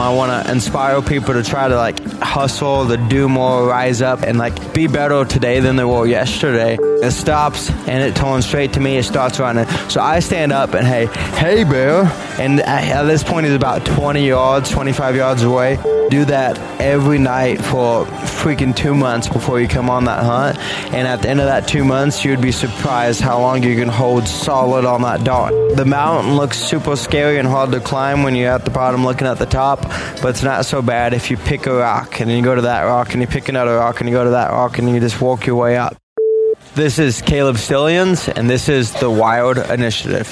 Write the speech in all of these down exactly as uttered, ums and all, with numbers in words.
I want to inspire people to try to like hustle, to do more, rise up, and like be better today than they were yesterday. It stops and it turns straight to me. It starts running. So I stand up and hey, hey bear. And at this point he's about twenty yards, twenty-five yards away. Do that every night for freaking two months before you come on that hunt. And at the end of that two months, you'd be surprised how long you can hold solid on that dot. The mountain looks super scary and hard to climb when you're at the bottom looking at the top, but it's not so bad if you pick a rock and then you go to that rock and you pick another rock and you go to that rock and you just walk your way up. This is Caleb Stillions, and this is the Wild Initiative.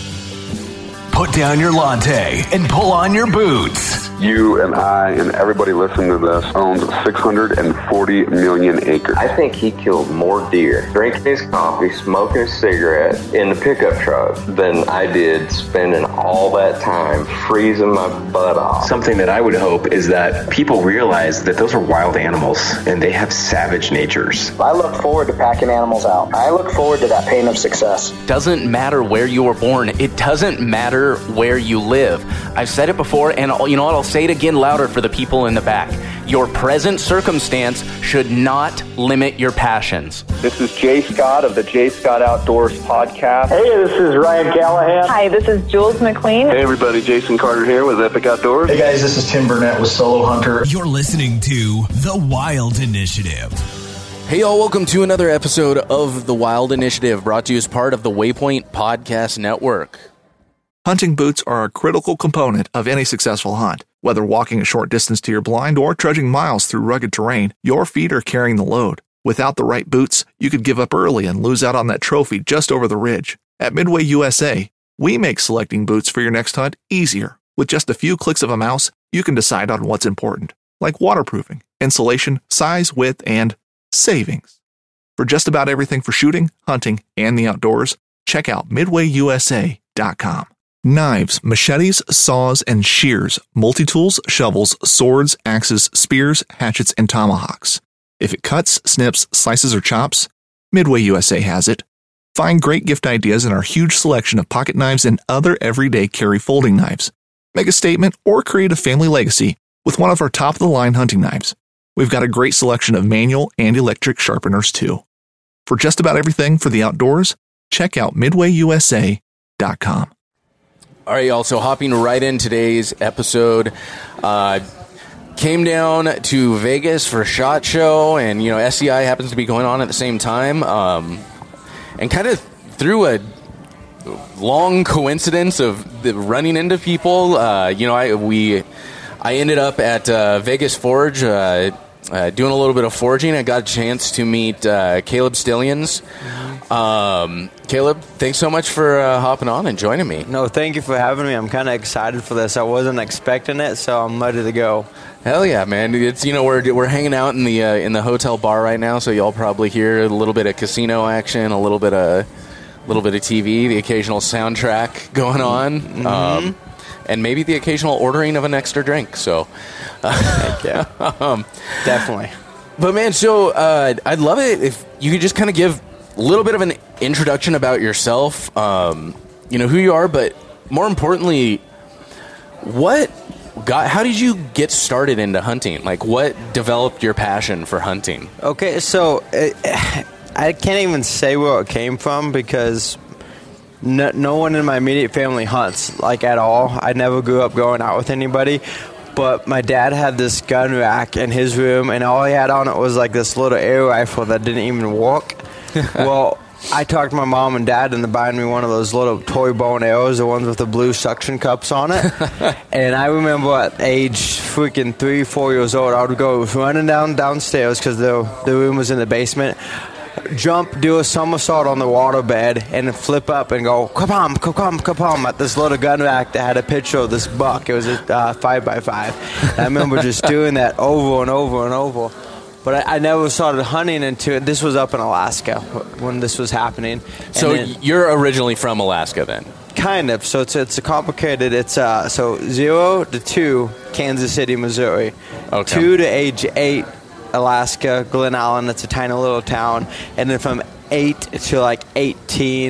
Put down your latte and pull on your boots. You and I and everybody listening to this owns six hundred forty million acres. I think he killed more deer drinking his coffee, smoking a cigarette in the pickup truck than I did spending all that time freezing my butt off. Something that I would hope is that people realize that those are wild animals and they have savage natures. I look forward to packing animals out. I look forward to that pain of success. Doesn't matter where you were born. It doesn't matter where you live. I've said it before, and you know what? I'll say it again louder for the people in the back. Your present circumstance should not limit your passions. This is Jay Scott of the Jay Scott Outdoors podcast. Hey, this is Ryan Callahan. Hi, this is Jules McLean. Hey, everybody. Jason Carter here with Epic Outdoors. Hey, guys. This is Tim Burnett with Solo Hunter. You're listening to The Wild Initiative. Hey, y'all. Welcome to another episode of The Wild Initiative, brought to you as part of the Waypoint Podcast Network. Hunting boots are a critical component of any successful hunt. Whether walking a short distance to your blind or trudging miles through rugged terrain, your feet are carrying the load. Without the right boots, you could give up early and lose out on that trophy just over the ridge. At Midway U S A, we make selecting boots for your next hunt easier. With just a few clicks of a mouse, you can decide on what's important, like waterproofing, insulation, size, width, and savings. For just about everything for shooting, hunting, and the outdoors, check out midway u s a dot com. Knives, machetes, saws, and shears, multi-tools, shovels, swords, axes, spears, hatchets, and tomahawks. If it cuts, snips, slices, or chops, Midway U S A has it. Find great gift ideas in our huge selection of pocket knives and other everyday carry folding knives. Make a statement or create a family legacy with one of our top-of-the-line hunting knives. We've got a great selection of manual and electric sharpeners, too. For just about everything for the outdoors, check out midway u s a dot com. All right, y'all, so hopping right in today's episode, uh, came down to Vegas for SHOT Show, and, you know, S C I happens to be going on at the same time, um, and kind of through a long coincidence of the running into people, uh, you know, I we I ended up at uh, Vegas Forge, uh, uh, doing a little bit of foraging. I got a chance to meet uh, Caleb Stillions. Um, Caleb, thanks so much for uh, hopping on and joining me. No, thank you for having me. I'm kind of excited for this. I wasn't expecting it, so I'm ready to go. Hell yeah, man! It's you know we're we're hanging out in the uh, in the hotel bar right now, so y'all probably hear a little bit of casino action, a little bit of a little bit of T V, the occasional soundtrack going on, mm-hmm. um, and maybe the occasional ordering of an extra drink. So, uh, yeah, um, definitely. But man, so uh, I'd love it if you could just kind of give a little bit of an introduction about yourself, um, you know, who you are, but more importantly, what got, how did you get started into hunting? Like, what developed your passion for hunting? Okay, so it, I can't even say where it came from because no, no one in my immediate family hunts, like, at all. I never grew up going out with anybody. But my dad had this gun rack in his room, and all he had on it was, like, this little air rifle that didn't even work. Well, I talked my mom and dad into buying me one of those little toy bow and arrows, the ones with the blue suction cups on it. And I remember at age freaking three, four years old, I would go running down downstairs because the, the room was in the basement, jump, do a somersault on the waterbed, and flip up and go, ka-pom, ka-pom, ka-pom, at this little gun rack that had a picture of this buck. It was a uh, five by five. And I remember just doing that over and over and over. But I, I never started hunting until this was up in Alaska when this was happening. And so then, you're originally from Alaska then? Kind of. So it's it's a complicated. It's uh so zero to two, Kansas City, Missouri. Okay. Two to age eight, Alaska, Glen Allen. It's a tiny little town, and then from eight to like eighteen,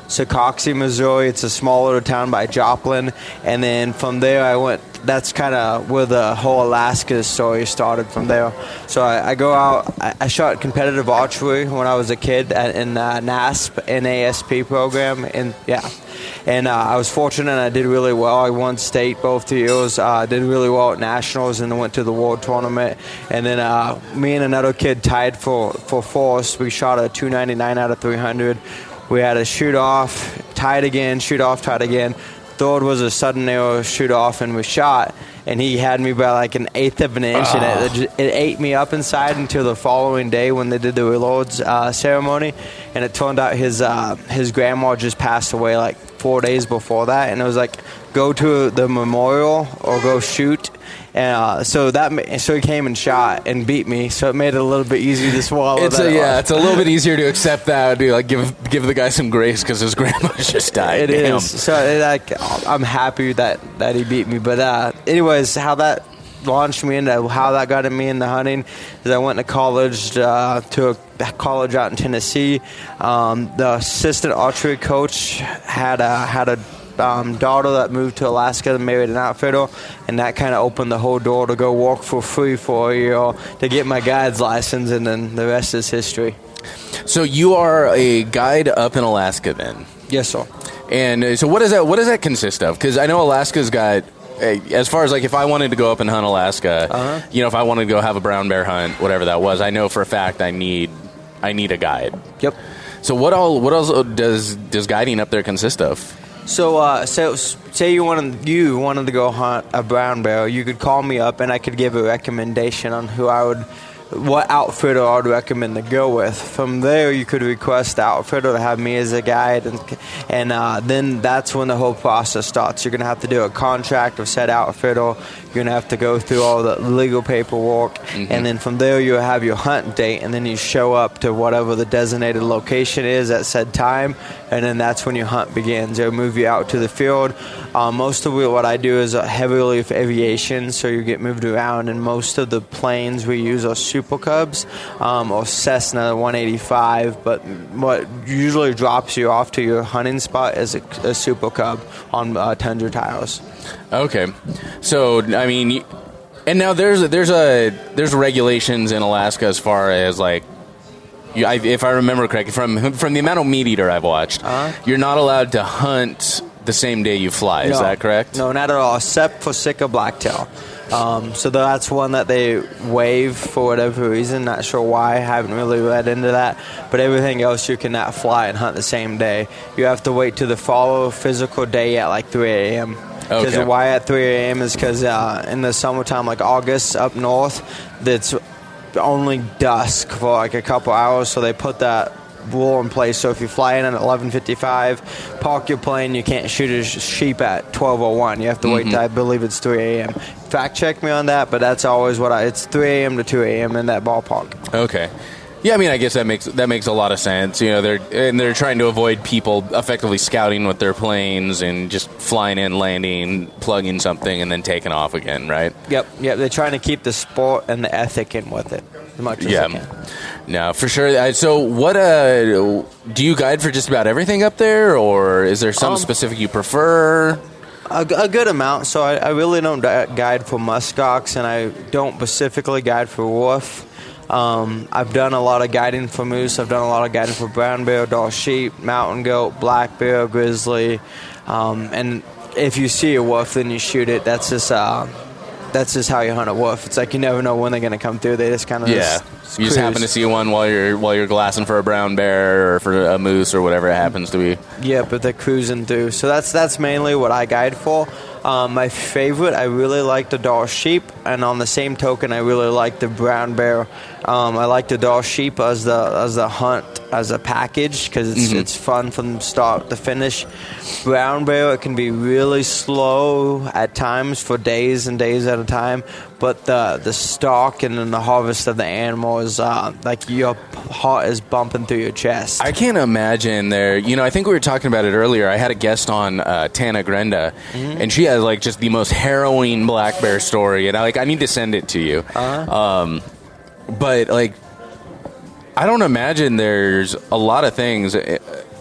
Secaucus, Missouri. It's a small little town by Joplin. And then from there, I went. That's kind of where the whole Alaska story started from there. So I, I go out. I, I shot competitive archery when I was a kid at, in uh, NASP, N A S P program. And yeah. And uh, I was fortunate and I did really well. I won state both years. I uh, did really well at nationals and then went to the world tournament. And then uh, me and another kid tied for, for fourth. We shot a two ninety-nine out of three hundred. We had a shoot off, tied again, shoot off, tied again. Third was a sudden arrow shoot off, and we shot. And he had me by like an eighth of an inch, oh. and it, it ate me up inside until the following day when they did the reloads uh, ceremony. And it turned out his uh, his grandma just passed away like four days before that, and it was like, go to the memorial or go shoot. And uh, so that so he came and shot and beat me, so it made it a little bit easier to swallow. It's that a, yeah, off. It's a little bit easier to accept that. To like give give the guy some grace because his grandma just died. It Damn. is. So it, like I'm happy that, that he beat me. But uh, anyways, how that launched me into how that got me into hunting is I went to college uh, to a college out in Tennessee. Um, the assistant archery coach had a had a Um, daughter that moved to Alaska and married an outfitter, and that kind of opened the whole door to go work for free for a year to get my guide's license, and then the rest is history. So you are a guide up in Alaska then? Yes, sir. And uh, so what does that what does that consist of? Because I know Alaska's got, uh, as far as like if I wanted to go up and hunt Alaska, uh-huh. you know, if I wanted to go have a brown bear hunt, whatever that was, I know for a fact I need I need a guide. Yep. So what all what else does does guiding up there consist of? So, uh, so say you wanted you wanted to go hunt a brown bear, you could call me up and I could give a recommendation on who I would, what outfitter I would recommend to go with. From there, you could request the outfitter to have me as a guide, and and uh, then that's when the whole process starts. You're gonna have to do a contract with said outfitter. You're gonna have to go through all the legal paperwork, mm-hmm. and then from there you have your hunt date, and then you show up to whatever the designated location is at said time, and then that's when your hunt begins. They'll move you out to the field. Uh, most of what I do is heavily for aviation, so you get moved around, and most of the planes we use are Super Cubs um, or Cessna one eighty-five, but what usually drops you off to your hunting spot is a, a Super Cub on uh, Tundra tires. Okay, so I mean, and now there's a, there's a there's regulations in Alaska as far as like, you, I, if I remember correctly, from from the amount of Meat Eater I've watched, uh-huh. you're not allowed to hunt the same day you fly. No, is that correct? No, not at all, except for Sitka blacktail. Um, so that's one that they waive for whatever reason. Not sure why. I haven't really read into that. But everything else you cannot fly and hunt the same day. You have to wait to the follow physical day at like three a.m. Because okay. why at three a.m. is because uh, in the summertime, like August up north, that's only dusk for like a couple hours. So they put that rule in place. So if you fly in at eleven fifty-five, park your plane, you can't shoot a sheep at twelve oh one. You have to wait mm-hmm. till I believe it's three a.m. Fact check me on that, but that's always what I, it's three a.m. to two a.m. in that ballpark. Okay. Yeah, I mean, I guess that makes that makes a lot of sense. You know, they're and they're trying to avoid people effectively scouting with their planes and just flying in, landing, plugging something, and then taking off again, right? Yep, yep. They're trying to keep the sport and the ethic in with it as much as yeah. they can. No, for sure. So, what uh, do you guide for? Just about everything up there, or is there some um, specific you prefer? A, a good amount. So, I, I really don't guide for muskox, and I don't specifically guide for wolf. Um, I've done a lot of guiding for moose. I've done a lot of guiding for brown bear, Dall sheep, mountain goat, black bear, grizzly. Um, and if you see a wolf, then you shoot it. That's just uh, that's just how you hunt a wolf. It's like you never know when they're going to come through. They just kind of yeah. Just you just happen to see one while you're while you're glassing for a brown bear or for a moose or whatever it happens to be. Yeah, but they're cruising through. So that's that's mainly what I guide for. Um, my favorite, I really like the Dall sheep, and on the same token, I really like the brown bear. Um, I like the Dall sheep as the as the hunt as a package because it's mm-hmm. it's fun from start to finish. Brown bear, it can be really slow at times for days and days at a time, but the the stalk and then the harvest of the animal is uh, like your heart is bumping through your chest. I can't imagine there. You know, I think we were talking about it earlier. I had a guest on uh, Tana Grenda, mm-hmm. and she has like just the most harrowing black bear story, and I like I need to send it to you. Uh-huh. Um, but like, I don't imagine there's a lot of things.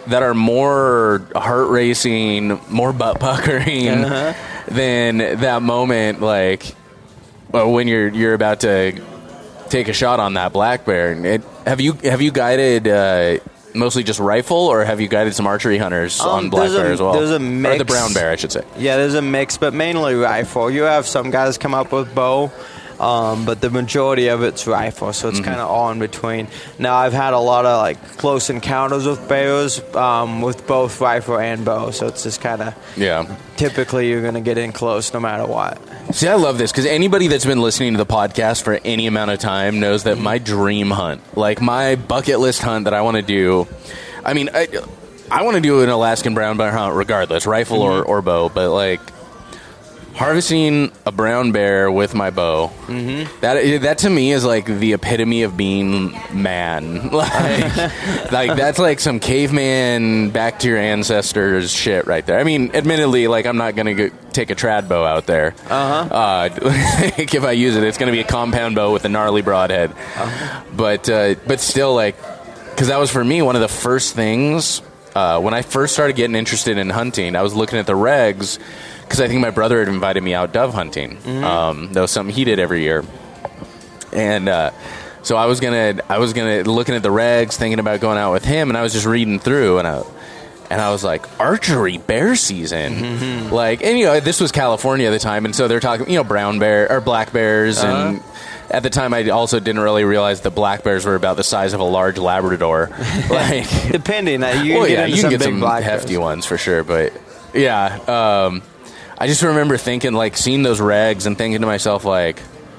that are more heart racing, more butt puckering uh-huh. than that moment, like well, when you're you're about to take a shot on that black bear. It, have you have you guided uh, mostly just rifle, or have you guided some archery hunters um, on black bear a, as well? There's a mix. Or the brown bear, I should say. Yeah, there's a mix, but mainly rifle. You have some guys come up with bow. Um, but the majority of it's rifle, so it's mm-hmm. kind of all in between. Now, I've had a lot of like close encounters with bears um, with both rifle and bow, so it's just kind of yeah. Typically, you're going to get in close no matter what. See, I love this because anybody that's been listening to the podcast for any amount of time knows that mm-hmm. my dream hunt, like my bucket list hunt that I want to do, I mean, I, I want to do an Alaskan brown bear hunt regardless, rifle mm-hmm. or, or bow, but like. Harvesting a brown bear with my bow, mm-hmm. that that to me is like the epitome of being man. Like, like that's like some caveman back to your ancestors shit right there. I mean, admittedly, like I'm not gonna go take a trad bow out there. Uh-huh. Uh, like if I use it, it's gonna be a compound bow with a gnarly broadhead. Uh-huh. But uh, but still, like, because that was for me one of the first things uh, when I first started getting interested in hunting. I was looking at the regs. Because I think my brother had invited me out dove hunting. Mm-hmm. Um, that was something he did every year, and uh, so I was gonna, I was gonna looking at the regs, thinking about going out with him, and I was just reading through, and I, and I was like, archery bear season, mm-hmm. like, and you know, this was California at the time, and so they're talking, you know, brown bear or black bears, uh-huh. and at the time I also didn't really realize that black bears were about the size of a large Labrador, like depending. Uh, you well, get yeah, you can get some black hefty bears. ones for sure, but yeah. Um, I just remember thinking, like, seeing those regs and thinking to myself, like,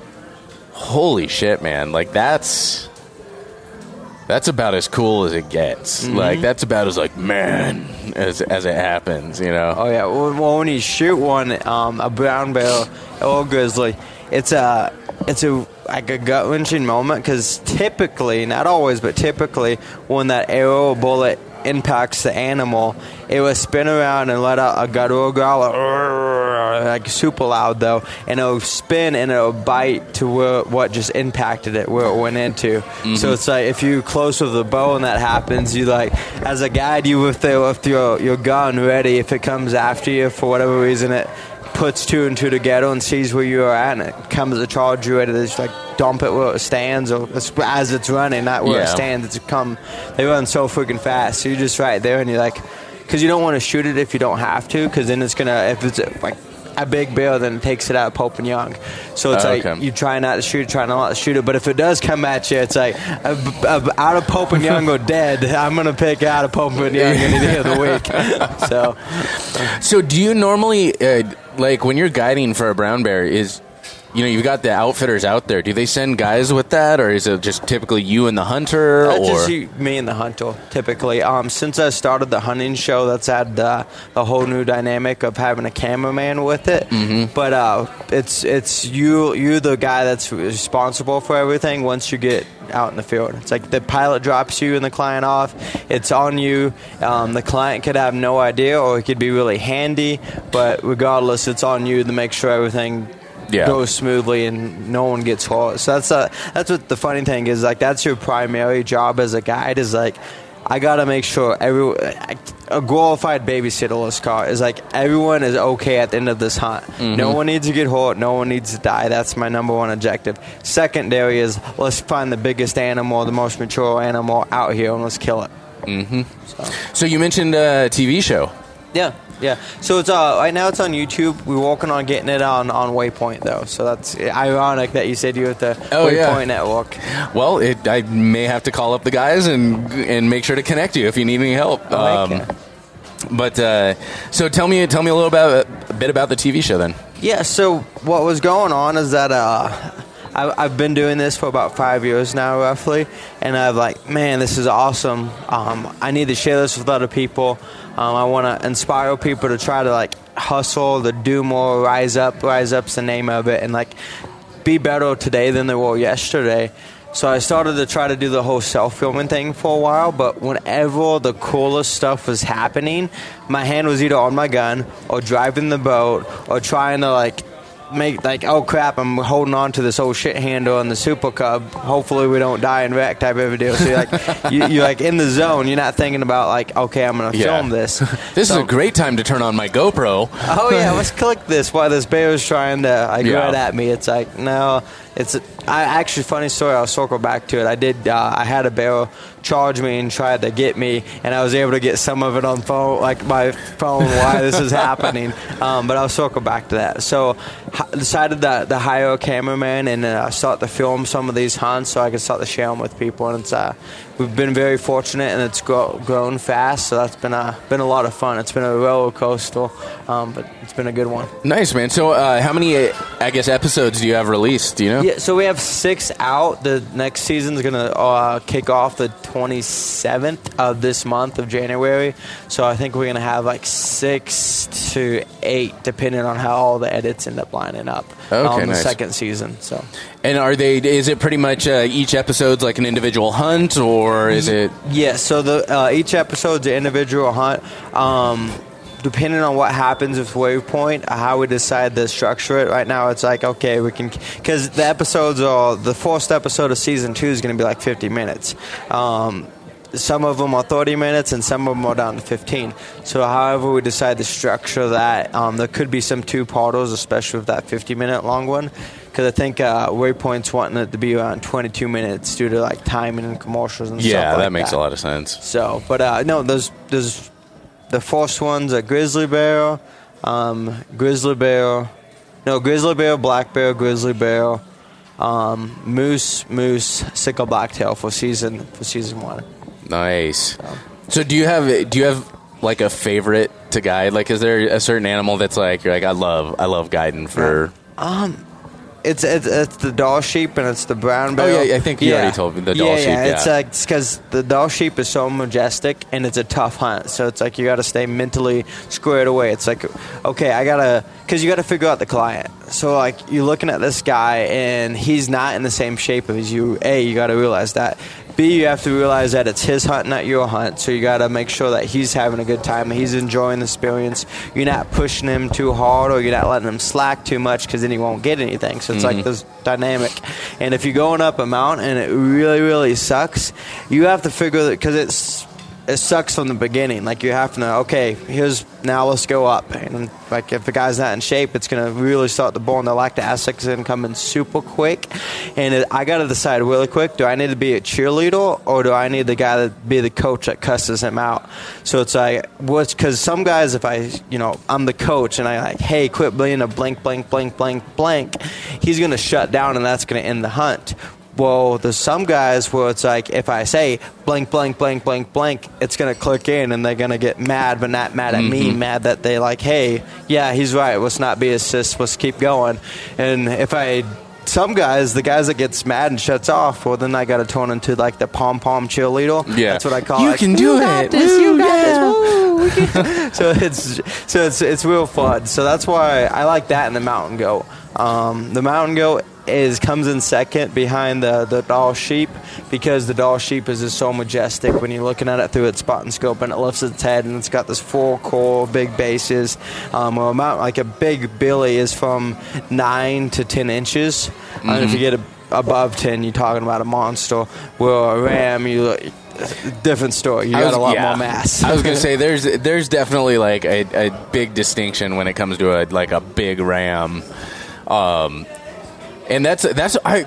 holy shit, man. Like, that's that's about as cool as it gets. Mm-hmm. Like, that's about as, like, man, as as it happens, you know? Oh, yeah. Well, when you shoot one, um, a brown bear or grizzly, it's a, it's a, like a gut-wrenching moment because typically, not always, but typically, when that arrow or bullet impacts the animal, it will spin around and let out a guttural growl, like super loud though, and it'll spin and it'll bite to where what just impacted it, where it went into. Mm-hmm. So it's like if you close with the bow and that happens, you like as a guide, you with the, with your your gun ready. If it comes after you for whatever reason, it puts two and two together and sees where you are at, and it comes to charge you ready to just like dump it where it stands, or as it's running, not where yeah. it stands. It's come. They run so freaking fast, so you're just right there, and you're like, because you don't want to shoot it if you don't have to, because then it's gonna, if it's like a big bear, then it takes it out Pope and Young. So it's oh, like okay. you try not to shoot it, try not to shoot it, but if it does come at you, it's like uh, uh, out of Pope and Young or dead. I'm gonna pick out of Pope and Young any day of the week. So, so do you normally uh, like when you're guiding for a brown bear? Is You know, you've got the outfitters out there. Do they send guys with that, or is it just typically you and the hunter? Uh, or just you, me and the hunter, typically. Um, since I started the hunting show, that's had uh, a whole new dynamic of having a cameraman with it. Mm-hmm. But uh, it's it's you you the guy that's responsible for everything once you get out in the field. It's like the pilot drops you and the client off. It's on you. Um, the client could have no idea, or it could be really handy. But regardless, it's on you to make sure everything Yeah. goes smoothly and no one gets hurt. So that's uh, that's what the funny thing is. Like that's your primary job as a guide. Is like I gotta make sure every a glorified babysitter, let's call it, is like everyone is okay at the end of this hunt. Mm-hmm. No one needs to get hurt. No one needs to die. That's my number one objective. Secondary is let's find the biggest animal, the most mature animal out here, and let's kill it. Mm-hmm. So. so you mentioned a T V show. Yeah. Yeah, so it's uh, right now it's on YouTube. We're working on getting it on, on Waypoint, though. So that's ironic that you said you were at the oh, Waypoint yeah. Network. Well, it, I may have to call up the guys and and make sure to connect you if you need any help. Oh, okay. um, but uh, so tell me tell me a little about a bit about the T V show then. Yeah. So what was going on is that uh, I, I've been doing this for about five years now, roughly, and I'm like, man, this is awesome. Um, I need to share this with other people. Um, I want to inspire people to try to like hustle, to do more, rise up. Rise up's the name of it, and like be better today than they were yesterday. So I started to try to do the whole self-filming thing for a while, but whenever the coolest stuff was happening, my hand was either on my gun or driving the boat or trying to like make like, oh crap, I'm holding on to this old shit handle in the Super Cub. Hopefully we don't die in wreck type of a deal. So you're like, you, you're like in the zone. You're not thinking about like, okay, I'm gonna Yeah. film this. This So- is a great time to turn on my GoPro. Oh yeah, let's click this while this bear is trying to like Yeah. right at me. It's like no, it's I actually funny story. I'll circle back to it. I did. Uh, I had a bear charge me and tried to get me, and I was able to get some of it on phone, like my phone, why this is happening. Um, but I'll circle back to that. So h- decided that to hire a cameraman and uh, start to film some of these hunts so I can start to share them with people. And it's uh, we've been very fortunate, and it's grow, grown fast. So that's been a been a lot of fun. It's been a roller coaster, um, but it's been a good one. Nice, man. So uh, how many, uh, I guess, episodes do you have released? Do you know? Yeah, so we have six out. The next season's going to uh, kick off the twenty-seventh of this month of January. So I think we're going to have like six to eight, depending on how all the edits end up lining up. Okay, um, the nice. second season. So. And are they? Is it pretty much uh, each episode's like an individual hunt, or is it? Yeah, so the uh, each episode's an individual hunt. Um, depending on what happens with Waypoint, how we decide to structure it. Right now, it's like, okay, we can... Because the episodes are... The first episode of Season two is going to be like fifty minutes. Um, some of them are thirty minutes, and some of them are down to fifteen. So however we decide to structure that, um, there could be some two-parters, especially with that fifty-minute long one. Because I think uh, Waypoint's wanting it to be around twenty-two minutes due to like timing and commercials and Yeah, stuff like that. that makes a lot of sense. So, but uh, no, there's there's the first one's a grizzly bear, um, grizzly bear, no grizzly bear, black bear, grizzly bear, um, moose, moose, sickle blacktail for season for season one. Nice. So do you have do you have like a favorite to guide? Like, is there a certain animal that's like you're like I love I love guiding for? Um. It's, it's it's the doll sheep and it's the brown bear. Oh, yeah, I think you already told me the doll yeah, sheep, Yeah, it's yeah. like because the doll sheep is so majestic and it's a tough hunt. So it's like you got to stay mentally squared away. It's like, okay, I gotta because you got to figure out the client. So like you're looking at this guy and he's not in the same shape as you. A, you got to realize that. B, you have to realize that it's his hunt, not your hunt. So you got to make sure that he's having a good time, he's enjoying the experience. You're not pushing him too hard, or you're not letting him slack too much, because then he won't get anything. So it's Mhm. like this dynamic. And if you're going up a mountain and it really, really sucks, you have to figure that because it's it sucks from the beginning. Like you have to know, okay, here's now let's go up. And like if the guy's not in shape, it's gonna really start to burn. The lactic acid's gonna come in super quick, and it, I gotta decide really quick: do I need to be a cheerleader or do I need the guy to be the coach that cusses him out? So it's like, what's because some guys, if I, you know, I'm the coach and I like, hey, quit being a blank, blank, blank, blank, blank, he's gonna shut down and that's gonna end the hunt. Well, there's some guys where it's like, if I say blank, blank, blank, blank, blank, it's going to click in and they're going to get mad, but not mad at me, Mhm. mad that they like, hey, yeah, he's right. Let's not be a sis. Let's keep going. And if I, some guys, the guys that gets mad and shuts off, well, then I got to turn into like the pom-pom cheerleader. Yeah. That's what I call You it. can do You got it. this. Woo, You got yeah. this. Woo. We can- so it's so it's it's real fun. So that's why I like that in the mountain goat. Um, the mountain goat is comes in second behind the the doll sheep, because the doll sheep is just so majestic when you're looking at it through its spot and scope, and it lifts its head and it's got this full core, big bases. Um, well, a mountain, like a big billy is from nine to ten inches, Mm-hmm. and if you get a, above ten, you're talking about a monster. Well, a ram, you look. Different story. You I got was- a lot yeah. more mass. I was gonna say there's there's definitely like a, a big distinction when it comes to a like a big ram, um, and that's that's I.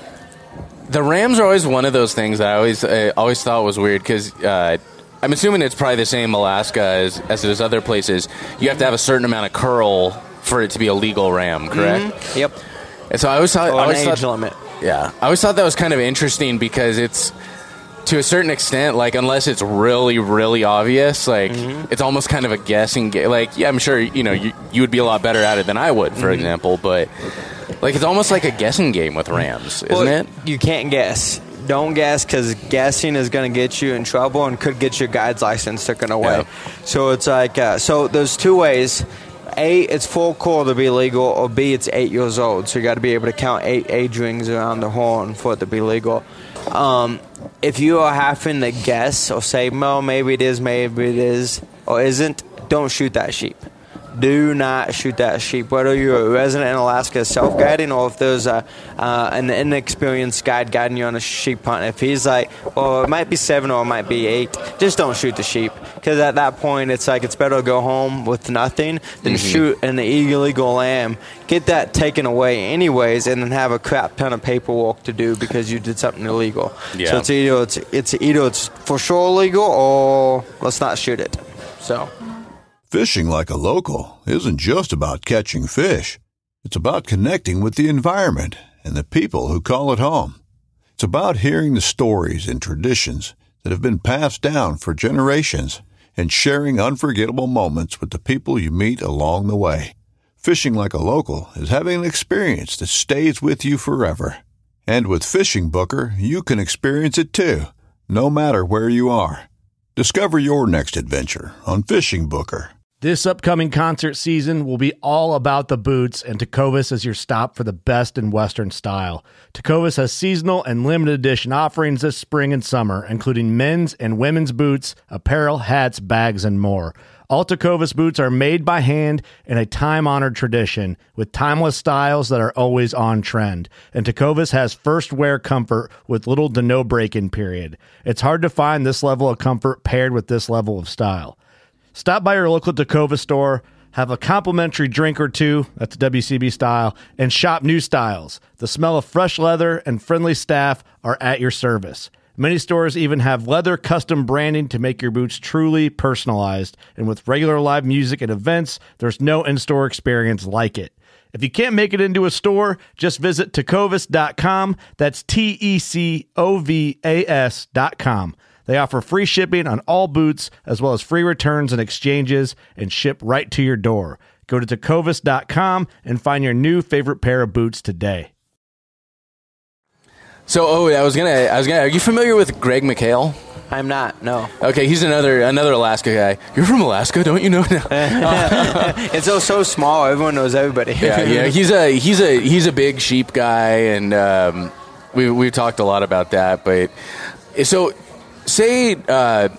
The rams are always one of those things that I always I always thought was weird, because uh, I'm assuming it's probably the same Alaska as as it is other places. You have to have a certain amount of curl for it to be a legal ram, correct? Mhm. Yep. And so I always thought Or I an always age thought, limit. Yeah, I always thought that was kind of interesting, because it's, to a certain extent, like, unless it's really, really obvious, like, Mm-hmm. it's almost kind of a guessing game. Like, yeah, I'm sure, you know, you, you would be a lot better at it than I would, for Mhm. example, but, like, it's almost like a guessing game with rams, isn't Well, it? You can't guess. Don't guess, because guessing is going to get you in trouble and could get your guide's license taken away. Yeah. So it's like, uh, so there's two ways. A, it's full core to be legal, or B, it's eight years old. So you got to be able to count eight age rings around the horn for it to be legal. Um, if you are having to guess or say, well, maybe it is, maybe it is, or isn't, don't shoot that sheep. do not shoot that sheep, whether you're a resident in Alaska self-guiding or if there's a, uh, an inexperienced guide guiding you on a sheep hunt. If he's like, well, it might be seven or it might be eight, just don't shoot the sheep, because at that point it's like it's better to go home with nothing than Mm-hmm. shoot an illegal lamb, get that taken away anyways, and then have a crap ton of paperwork to do because you did something illegal. Yeah. So it's either it's, it's either it's for sure illegal or let's not shoot it. So Fishing like a local isn't just about catching fish. It's about connecting with the environment and the people who call it home. It's about hearing the stories and traditions that have been passed down for generations and sharing unforgettable moments with the people you meet along the way. Fishing like a local is having an experience that stays with you forever. And with Fishing Booker, you can experience it too, no matter where you are. Discover your next adventure on Fishing Booker. This upcoming concert season will be all about the boots, and Tecovas is your stop for the best in Western style. Tecovas has seasonal and limited edition offerings this spring and summer, including men's and women's boots, apparel, hats, bags, and more. All Tecovas boots are made by hand in a time-honored tradition with timeless styles that are always on trend. And Tecovas has first wear comfort with little to no break-in period. It's hard to find this level of comfort paired with this level of style. Stop by your local Tecovas store, have a complimentary drink or two, that's W C B style, and shop new styles. The smell of fresh leather and friendly staff are at your service. Many stores even have leather custom branding to make your boots truly personalized. And with regular live music and events, there's no in-store experience like it. If you can't make it into a store, just visit tecovas dot com. That's T E C O V A S dot com. They offer free shipping on all boots, as well as free returns and exchanges, and ship right to your door. Go to tecovas dot com and find your new favorite pair of boots today. So, oh, I was gonna, I was gonna. Are you familiar with Greg McHale? I'm not. No. Okay, he's another another Alaska guy. You're from Alaska, don't you know? It's so so small. Everyone knows everybody. yeah, yeah. He's a he's a he's a big sheep guy, and um, we we've talked a lot about that. But so, say uh,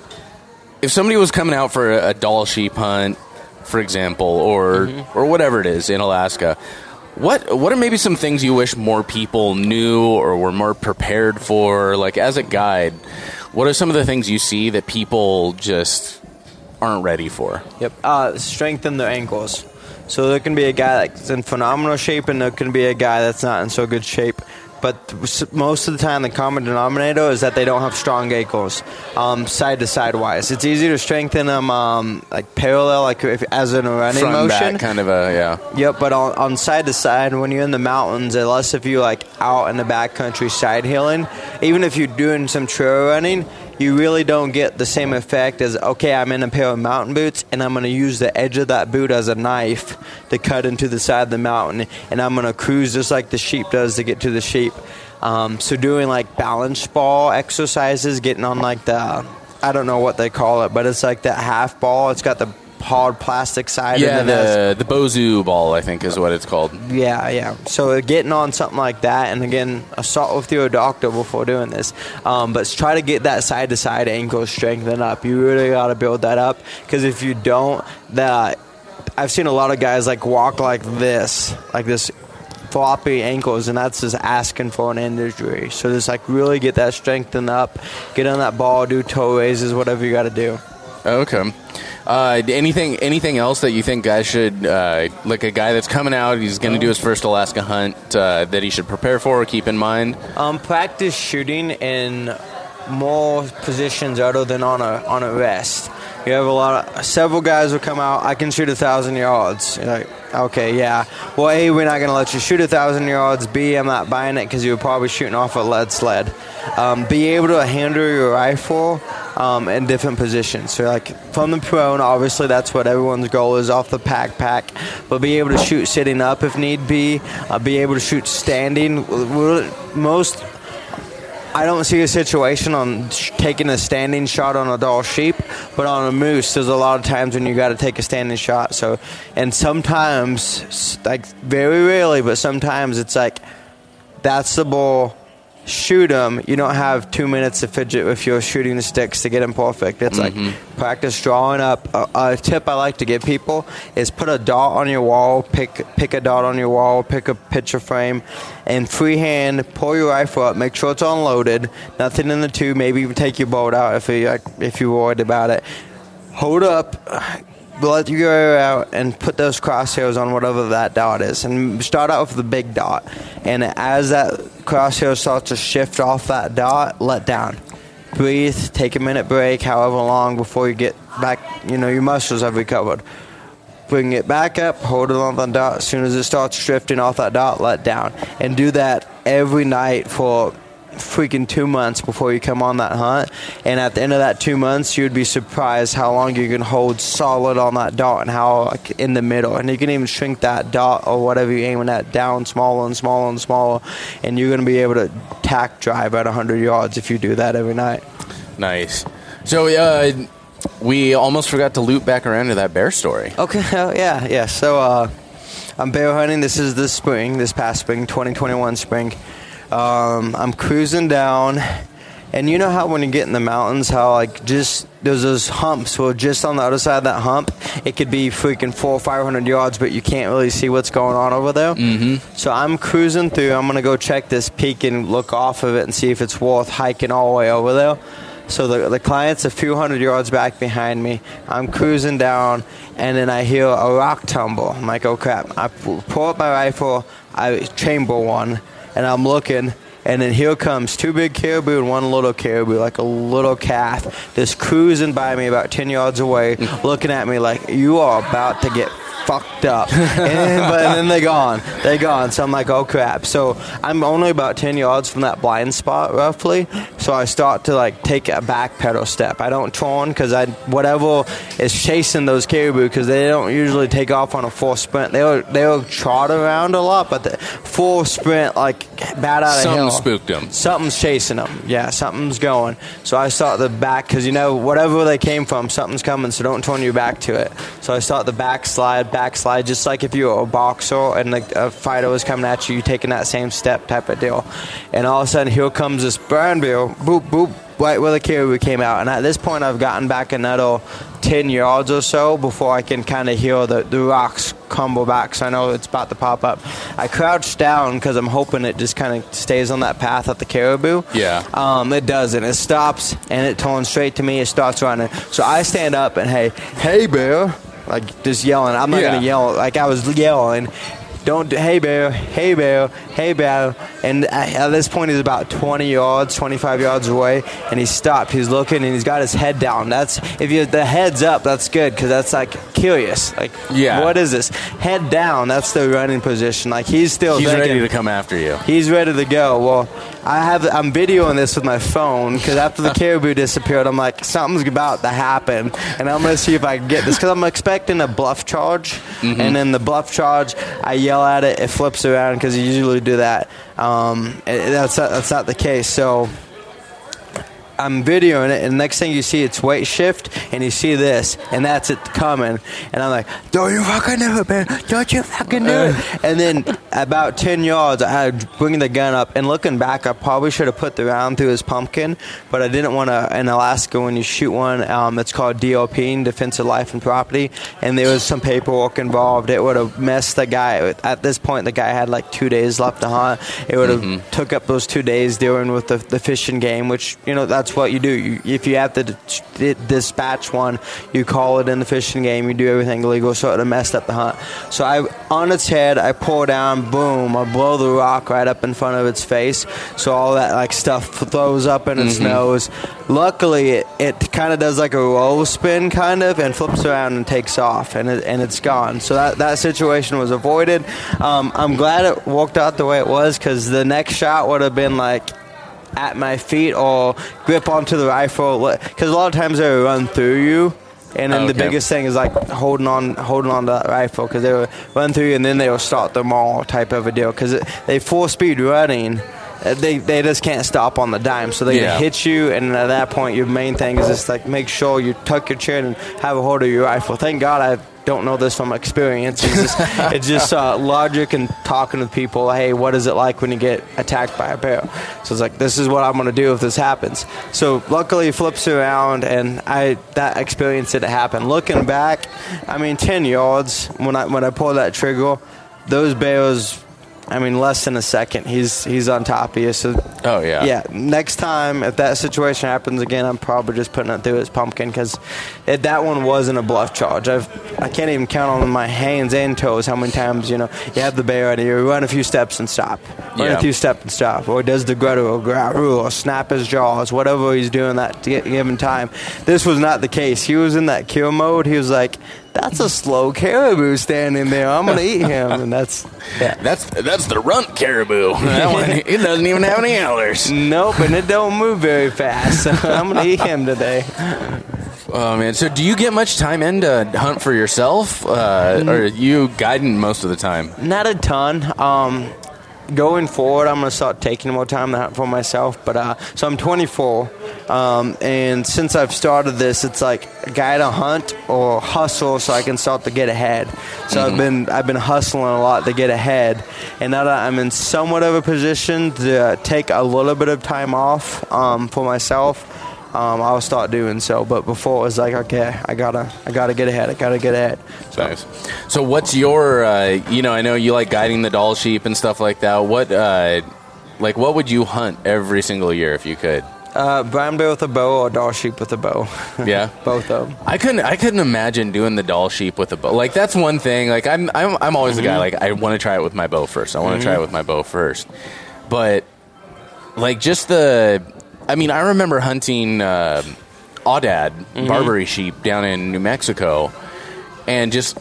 if somebody was coming out for a, a Dall sheep hunt, for example, or mm-hmm. or whatever it is in Alaska. What what are maybe some things you wish more people knew or were more prepared for? Like, as a guide, what are some of the things you see that people just aren't ready for? Yep. Uh, strengthen their ankles. So there can be a guy that's in phenomenal shape, and there can be a guy that's not in so good shape. But most of the time, the common denominator is that they don't have strong ankles, um, side to side wise. It's easy to strengthen them um, like parallel, like if, as in a running Front motion. And back, kind of a yeah. Yep, but on, on side to side, when you're in the mountains, unless if you like out in the backcountry side hilling, even if you're doing some trail running, you really don't get the same effect as, okay, I'm in a pair of mountain boots, and I'm going to use the edge of that boot as a knife to cut into the side of the mountain, and I'm going to cruise just like the sheep does to get to the sheep. Um, so doing like balance ball exercises, getting on like the, I don't know what they call it, but it's like that half ball. It's got the hard plastic side. Yeah, and then the the Bozu ball, I think, is what it's called. Yeah, yeah. So getting on something like that, and again, assault with your doctor before doing this. Um, but try to get that side-to-side ankle strengthened up. You really got to build that up, because if you don't, that I've seen a lot of guys like walk like this, like this floppy ankles, and that's just asking for an injury. So just like really get that strengthened up, get on that ball, do toe raises, whatever you got to do. Okay. Uh, anything anything else that you think guys should, uh, like a guy that's coming out, he's going to do his first Alaska hunt, uh, that he should prepare for or keep in mind? Um, practice shooting in more positions other than on a on a rest. You have a lot of, several guys will come out, I can shoot a thousand yards. You're like, okay, yeah. Well, A, we're not going to let you shoot a thousand yards. B, I'm not buying it because you're probably shooting off a lead sled. Um, be able to handle your rifle um, in different positions. So, like, from the prone, obviously that's what everyone's goal is, off the pack pack. But be able to shoot sitting up if need be. Uh, be able to shoot standing. Most... I don't see a situation on sh- taking a standing shot on a Dall sheep, but on a moose, there's a lot of times when you got to take a standing shot. So, and sometimes, like very rarely, but sometimes it's like that's the bull shoot them, you don't have two minutes to fidget with your shooting sticks to get them perfect. It's mm-hmm. like practice drawing up. A, a tip I like to give people is put a dot on your wall, pick pick a dot on your wall, pick a picture frame, and freehand pull your rifle up. Make sure it's unloaded, nothing in the tube. Maybe even take your bolt out if you if you're worried about it. Hold up. Let your arrow out and put those crosshairs on whatever that dot is. And start out with the big dot. And as that crosshair starts to shift off that dot, let down. Breathe, take a minute break, however long before you get back, you know, your muscles have recovered. Bring it back up, hold it on the dot. As soon as it starts shifting off that dot, let down. And do that every night for freaking two months before you come on that hunt. And at the end of that two months, you'd be surprised how long you can hold solid on that dot and how like, in the middle. And you can even shrink that dot or whatever you're aiming at down smaller and smaller and smaller. And you're going to be able to tack drive at one hundred yards if you do that every night. Nice. So, uh, we almost forgot to loop back around to that bear story. Okay, uh, yeah, yeah. So, uh, I'm bear hunting. This is this spring, this past spring, twenty twenty-one spring. Um, I'm cruising down, and you know how when you get in the mountains, how like just there's those humps. Well, just on the other side of that hump, it could be freaking four or five hundred yards, but you can't really see what's going on over there. Mm-hmm. So I'm cruising through. I'm gonna go check this peak and look off of it and see if it's worth hiking all the way over there. So the the client's a few hundred yards back behind me. I'm cruising down, and then I hear a rock tumble. I'm like, oh crap! I pull up my rifle. I chamber one. And I'm looking, and then here comes two big caribou and one little caribou, like a little calf, just cruising by me about ten yards away, looking at me like, you are about to get fucked up. and, but and then they're gone. They're gone. So I'm like, oh, crap. So I'm only about ten yards from that blind spot, roughly. So I start to, like, take a back pedal step. I don't turn because I whatever is chasing those caribou, because they don't usually take off on a full sprint. They'll, they'll trot around a lot, but the full sprint, like, bat out of Something hell. spooked them. Something's chasing them. Yeah, something's going. So I start the back, because, you know, whatever they came from, something's coming, so don't turn your back to it. So I start the backslide, backslide, just like if you were a boxer and like a fighter was coming at you, you taking that same step type of deal. And all of a sudden, here comes this burn bill, boop, boop, right where the caribou came out. And at this point, I've gotten back another ten yards or so before I can kind of hear the, the rocks crumble back, so I know it's about to pop up. I crouch down because I'm hoping it just kind of stays on that path at the caribou. Yeah. Um, it doesn't. It stops, and it turns straight to me. It starts running. So I stand up and, hey, hey, bear. Like, just yelling. I'm not yeah. going to yell. Like, I was yelling. Don't, hey, bear, hey, bear, hey, bear. And at this point, he's about twenty yards, twenty-five yards away, and he stopped. He's looking, and he's got his head down. That's, if you the head's up, that's good, because that's, like, curious. Like, yeah. what is this? Head down, that's the running position. Like, he's still He's thinking, ready to come after you. He's ready to go. Well, I have, I'm videoing this with my phone, because after the caribou disappeared, I'm like, something's about to happen, and I'm going to see if I can get this, because I'm expecting a bluff charge, mm-hmm. and then the bluff charge, I yell at it, it flips around, because you usually do that. Um, that's not, that's not the case. So I'm videoing it, and the next thing you see, it's weight shift, and you see this, and that's it coming. And I'm like, don't you fucking do it, man. Don't you fucking do it. And then about ten yards, I had bringing the gun up, and looking back, I probably should have put the round through his pumpkin, but I didn't want to. In Alaska, when you shoot one, um, it's called D O P, Defense of Life and Property, and there was some paperwork involved. It would have messed the guy. At this point, the guy had like two days left to hunt. It would have mm-hmm. took up those two days dealing with the, the fishing game, which, you know, that's what you do. You, if you have to d- dispatch one, you call it in the fishing game. You do everything legal, so it would have messed up the hunt. So I, on its head, I pull down, boom, I blow the rock right up in front of its face, so all that like stuff throws up in its mm-hmm. nose. Luckily, it, it kind of does like a roll spin, kind of, and flips around and takes off, and it, and it's gone. So that, that situation was avoided. Um, I'm glad it worked out the way it was, because the next shot would have been like at my feet or grip onto the rifle, because a lot of times they will run through you, and then okay. the biggest thing is like holding on holding on to that rifle, because they will run through you and then they will start the maul type of a deal, because they full speed running, they they just can't stop on the dime. So they Yeah. hit you, and at that point, your main thing is just like make sure you tuck your chin and have a hold of your rifle. Thank God I don't know this from experience. It's just, it's just uh, logic and talking with people. Hey, what is it like when you get attacked by a bear? So it's like, this is what I'm going to do if this happens. So luckily he flips around, and I that experience didn't happen. Looking back, I mean, ten yards, when I when I pulled that trigger, those bears, I mean, less than a second, he's he's on top of you. So, oh, yeah. Yeah, next time, if that situation happens again, I'm probably just putting it through his pumpkin, because that one wasn't a bluff charge. I've, I can't even count on my hands and toes how many times, you know, you have the bear and you run a few steps and stop. Run Yeah. a few steps and stop. Or does the grutter or growl or snap his jaws, whatever he's doing that given time. This was not the case. He was in that kill mode. He was like, that's a slow caribou standing there. I'm going to eat him. And that's, yeah. That's that's the runt caribou. That one, it doesn't even have any antlers. Nope, and it don't move very fast. So I'm going to eat him today. Oh, man. So do you get much time in to hunt for yourself? Uh, or are you guiding most of the time? Not a ton. Um, going forward, I'm going to start taking more time to hunt for myself. But uh, so I'm twenty-four, um, and since I've started this, it's like a guy to hunt or hustle so I can start to get ahead. So Mm-hmm. I've been I've been hustling a lot to get ahead, and now that I'm in somewhat of a position to take a little bit of time off um, for myself, Um, I'll start doing so. But before it was like, okay, I gotta, I gotta get ahead. I gotta get ahead. So, Nice. So what's your, uh, you know, I know you like guiding the doll sheep and stuff like that. What, uh, like, what would you hunt every single year if you could? uh, brown bear with a bow or doll sheep with a bow. Yeah, both of them. I couldn't, I couldn't imagine doing the doll sheep with a bow. Like, that's one thing. Like, I'm, I'm, I'm always the guy. Like, I want to try it with my bow first. I want to Mhm. try it with my bow first. But, like, just the. I mean, I remember hunting uh, Aoudad Mhm. Barbary sheep down in New Mexico, and just,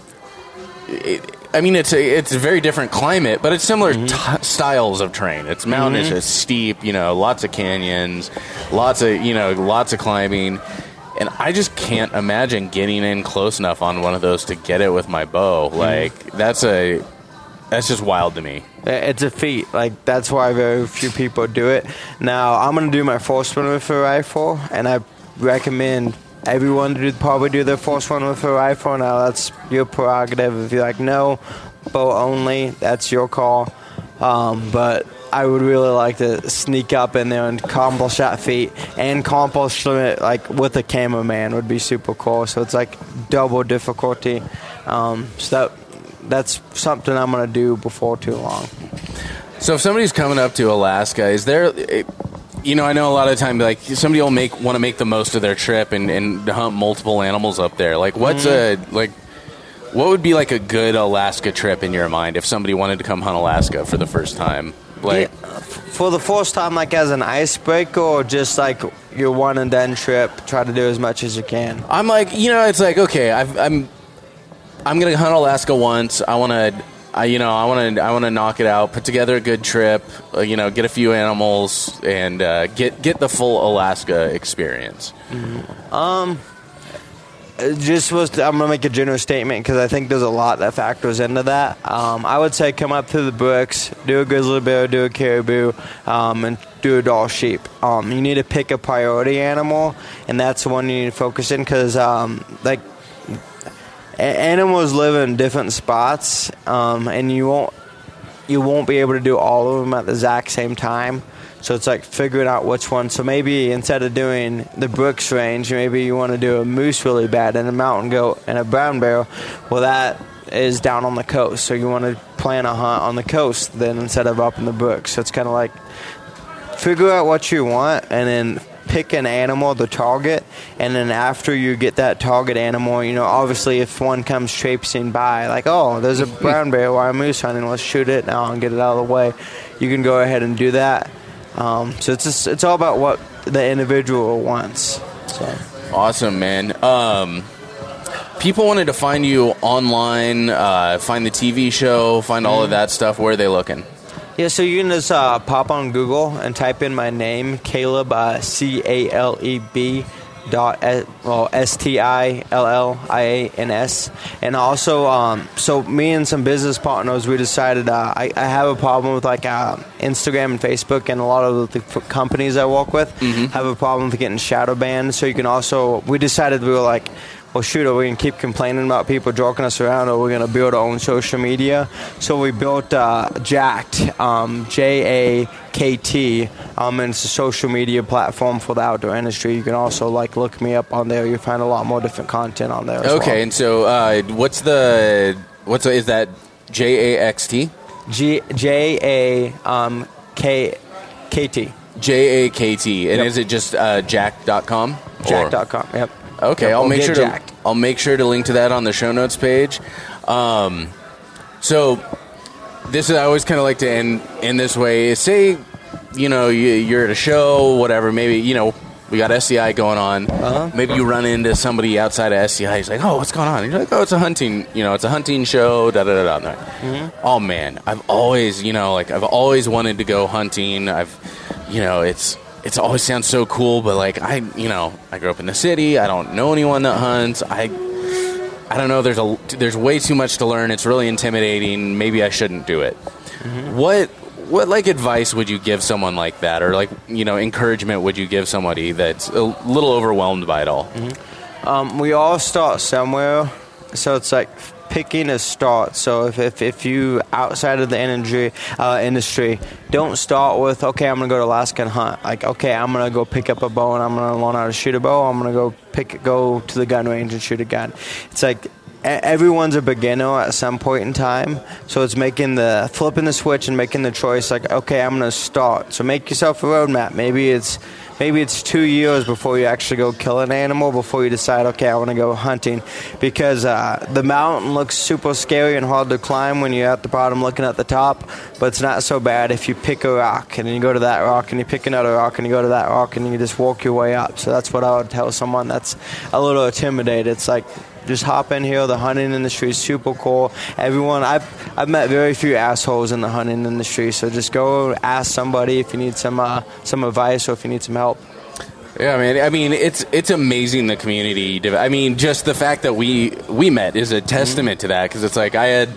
it, I mean, it's a it's a very different climate, but it's similar t- styles of terrain. It's mountainous, Mhm. it's steep, you know, lots of canyons, lots of you know, lots of climbing, and I just can't imagine getting in close enough on one of those to get it with my bow. Like that's a that's just wild to me. It's a feat. Like, that's why very few people do it. Now, I'm going to do my first one with a rifle, and I recommend everyone to do, probably do their first one with a rifle. Now, that's your prerogative. If you're like, no, bow only, that's your call. Um, but I would really like to sneak up in there and accomplish that feat, and accomplish it like with a cameraman would be super cool. So it's like double difficulty. Um, so that that's something I'm going to do before too long. So if somebody's coming up to Alaska, is there, you know, I know a lot of the time, like, somebody will make want to make the most of their trip and, and hunt multiple animals up there. Like, what's Mm-hmm. a, like, what would be, like, a good Alaska trip in your mind if somebody wanted to come hunt Alaska for the first time? Like, Yeah, for the first time, like as an icebreaker, or just like your one and done trip, try to do as much as you can? I'm like, you know, it's like, okay, I've, I'm, I'm gonna hunt Alaska once. I want to, I, you know, I want to, I want to knock it out, put together a good trip, uh, you know, get a few animals, and uh, get get the full Alaska experience. Um, it just was. I'm gonna make a general statement because I think there's a lot that factors into that. Um, I would say come up through the brooks, do a grizzly bear, do a caribou, um, and do a doll sheep. Um, you need to pick a priority animal, and that's the one you need to focus in because, um, like. Animals live in different spots, um, and you won't you won't be able to do all of them at the exact same time. So it's like figuring out which one. So maybe instead of doing the Brooks range, maybe you want to do a moose really bad and a mountain goat and a brown bear. Well, that is down on the coast. So you want to plan a hunt on the coast then instead of up in the Brooks. So it's kind of like figure out what you want and then pick an animal to target, and then after you get that target animal, you know, obviously if one comes traipsing by, like, oh, there's a brown bear while I'm moose hunting, let's shoot it now and get it out of the way, you can go ahead and do that. Um, so it's just, it's all about what the individual wants. So. Awesome, man. Um, people wanted to find you online, uh, find the T V show, find all of that stuff. Where are they looking? Yeah, so you can just uh, pop on Google and type in my name, Caleb, uh, C A L E B, dot well S T I L L I A N S. And also, um, so me and some business partners, we decided uh, I, I have a problem with like uh, Instagram and Facebook, and a lot of the f- companies I work with mm-hmm. have a problem with getting shadow banned. So you can also, we decided we were like, well, shoot, are we going to keep complaining about people joking us around, or we're going to build our own social media? So we built uh, Jacked, um, J A K T, um, and it's a social media platform for the outdoor industry. You can also like look me up on there. You'll find a lot more different content on there as okay, well. And so uh, what's the, what's the, is that J A X T? G, J A um, K, K T. J A K T. And yep. is it just uh, jack dot com? jack dot com, yep. Okay, yep, I'll we'll make sure jacked. to I'll make sure to link to that on the show notes page. Um, so this is I always kind of like to end in this way. Say, you know, you, you're at a show, whatever. Maybe you know we got S C I going on. Uh-huh. Maybe you run into somebody outside of S C I. He's like, "Oh, what's going on?" And you're like, "Oh, it's a hunting. You know, it's a hunting show." Da da da da. Mm-hmm. Oh man, I've always, you know, like I've always wanted to go hunting. I've, you know, it's. It's always sounds so cool, but like I, you know, I grew up in the city. I don't know anyone that hunts. I, I don't know. There's a there's way too much to learn. It's really intimidating. Maybe I shouldn't do it. Mm-hmm. What what like advice would you give someone like that, or like you know encouragement would you give somebody that's a little overwhelmed by it all? Mm-hmm. Um, we all start somewhere, so it's like picking a start. So if, if, if you outside of the industry, uh, industry, don't start with, okay, I'm going to go to Alaska and hunt. Like, okay, I'm going to go pick up a bow and I'm going to learn how to shoot a bow. I'm going to go pick, go to the gun range and shoot a gun. It's like everyone's a beginner at some point in time. So it's making the, flipping the switch and making the choice like, okay, I'm going to start. So make yourself a roadmap. Maybe it's, Maybe it's two years before you actually go kill an animal, before you decide, okay, I want to go hunting. Because uh, the mountain looks super scary and hard to climb when you're at the bottom looking at the top, but it's not so bad if you pick a rock and then you go to that rock and you pick another rock and you go to that rock and you just walk your way up. So that's what I would tell someone that's a little intimidated. It's like, just hop in here. The hunting industry is super cool. Everyone, I've, I've met very few assholes in the hunting industry, so just go ask somebody if you need some uh, some advice or if you need some help. Yeah, man. I mean, it's it's amazing the community. I mean, just the fact that we we met is a testament mm-hmm. to that, because it's like I had,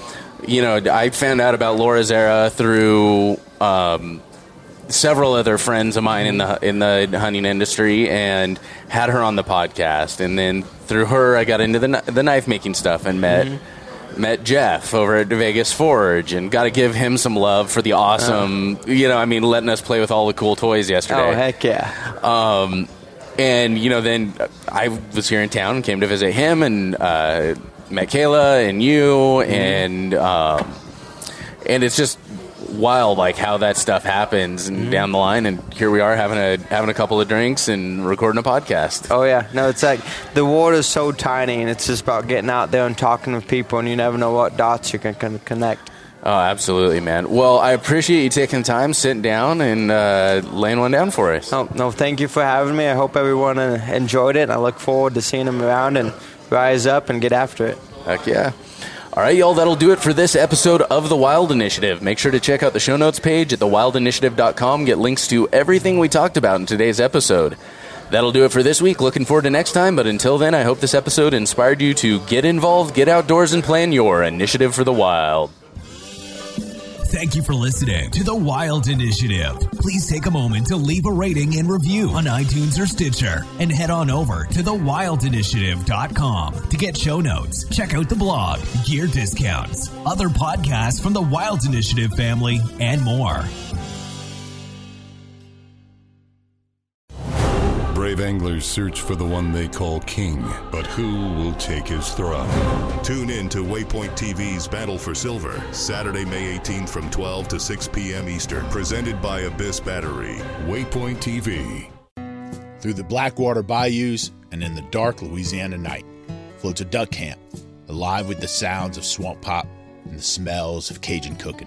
you know, I found out about Laura Zara through um, several other friends of mine in the in the hunting industry, and had her on the podcast, and then through her I got into the the knife making stuff and met mm-hmm. met Jeff over at Vegas Forge, and got to give him some love for the awesome, oh. you know, I mean, letting us play with all the cool toys yesterday. Oh, heck yeah. Um, and, you know, then I was here in town and came to visit him, and uh, met Kayla and you, mm-hmm. and um, and it's just wild, like how that stuff happens and mm-hmm. down the line, and here we are having a having a couple of drinks and recording a podcast. Oh yeah, no, it's like the world is so tiny, and it's just about getting out there and talking with people, and you never know what dots you can connect. Oh, absolutely, man. Well, I appreciate you taking time, sitting down, and uh, laying one down for us. Oh no, thank you for having me. I hope everyone uh, enjoyed it, and I look forward to seeing them around and rise up and get after it. Heck yeah. All right, y'all, that'll do it for this episode of The Wild Initiative. Make sure to check out the show notes page at the wild initiative dot com. Get links to everything we talked about in today's episode. That'll do it for this week. Looking forward to next time, but until then, I hope this episode inspired you to get involved, get outdoors, and plan your initiative for the wild. Thank you for listening to The Wild Initiative. Please take a moment to leave a rating and review on iTunes or Stitcher, and head on over to the wild initiative dot com to get show notes, check out the blog, gear discounts, other podcasts from the Wild Initiative family, and more. Brave anglers search for the one they call king, but who will take his throne? Tune in to Waypoint T V's Battle for Silver, Saturday, May eighteenth from twelve to six p.m. Eastern, presented by Abyss Battery. Waypoint T V. Through the Blackwater bayous and in the dark Louisiana night floats a duck camp, alive with the sounds of swamp pop and the smells of Cajun cooking.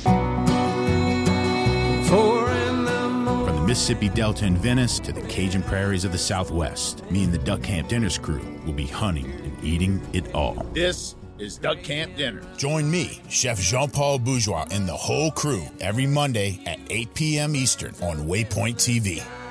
From the Mississippi Delta in Venice to the Cajun prairies of the Southwest, me and the Duck Camp Dinners crew will be hunting and eating it all. This is Duck Camp Dinner. Join me, Chef Jean-Paul Bourgeois, and the whole crew every Monday at eight p.m. Eastern on Waypoint T V.